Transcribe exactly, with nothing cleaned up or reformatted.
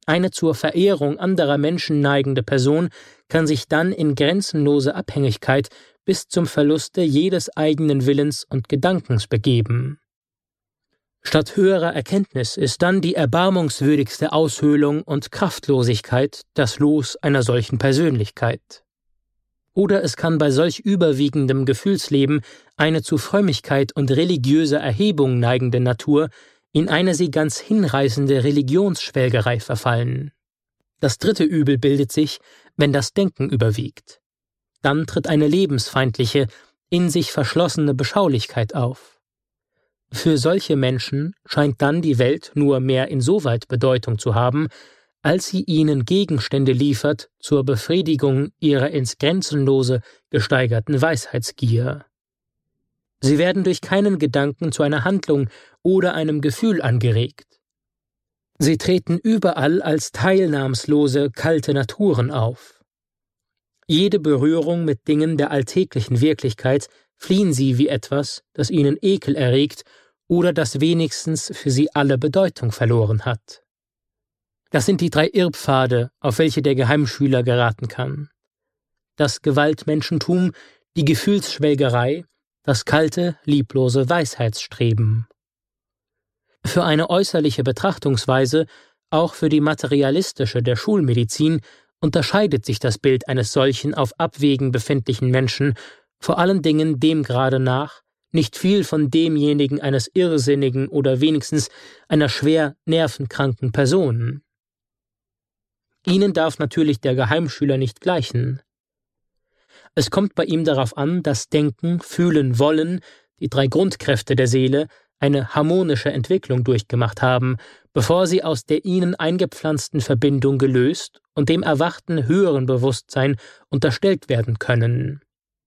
Eine zur Verehrung anderer Menschen neigende Person kann sich dann in grenzenlose Abhängigkeit bis zum Verluste jedes eigenen Willens und Gedankens begeben. Statt höherer Erkenntnis ist dann die erbarmungswürdigste Aushöhlung und Kraftlosigkeit das Los einer solchen Persönlichkeit. Oder es kann bei solch überwiegendem Gefühlsleben eine zu Frömmigkeit und religiöser Erhebung neigende Natur in eine sie ganz hinreißende Religionsschwelgerei verfallen. Das dritte Übel bildet sich, wenn das Denken überwiegt. Dann tritt eine lebensfeindliche, in sich verschlossene Beschaulichkeit auf. Für solche Menschen scheint dann die Welt nur mehr insoweit Bedeutung zu haben, als sie ihnen Gegenstände liefert zur Befriedigung ihrer ins Grenzenlose gesteigerten Weisheitsgier. Sie werden durch keinen Gedanken zu einer Handlung oder einem Gefühl angeregt. Sie treten überall als teilnahmslose, kalte Naturen auf. Jede Berührung mit Dingen der alltäglichen Wirklichkeit fliehen sie wie etwas, das ihnen Ekel erregt oder das wenigstens für sie alle Bedeutung verloren hat. Das sind die drei Irrpfade, auf welche der Geheimschüler geraten kann. Das Gewaltmenschentum, die Gefühlsschwelgerei, das kalte, lieblose Weisheitsstreben. Für eine äußerliche Betrachtungsweise, auch für die materialistische der Schulmedizin, unterscheidet sich das Bild eines solchen auf Abwägen befindlichen Menschen vor allen Dingen dem Grade nach nicht viel von demjenigen eines irrsinnigen oder wenigstens einer schwer nervenkranken Person. Ihnen darf natürlich der Geheimschüler nicht gleichen. Es kommt bei ihm darauf an, dass Denken, Fühlen, Wollen, die drei Grundkräfte der Seele, eine harmonische Entwicklung durchgemacht haben, bevor sie aus der ihnen eingepflanzten Verbindung gelöst und dem erwachten höheren Bewusstsein unterstellt werden können.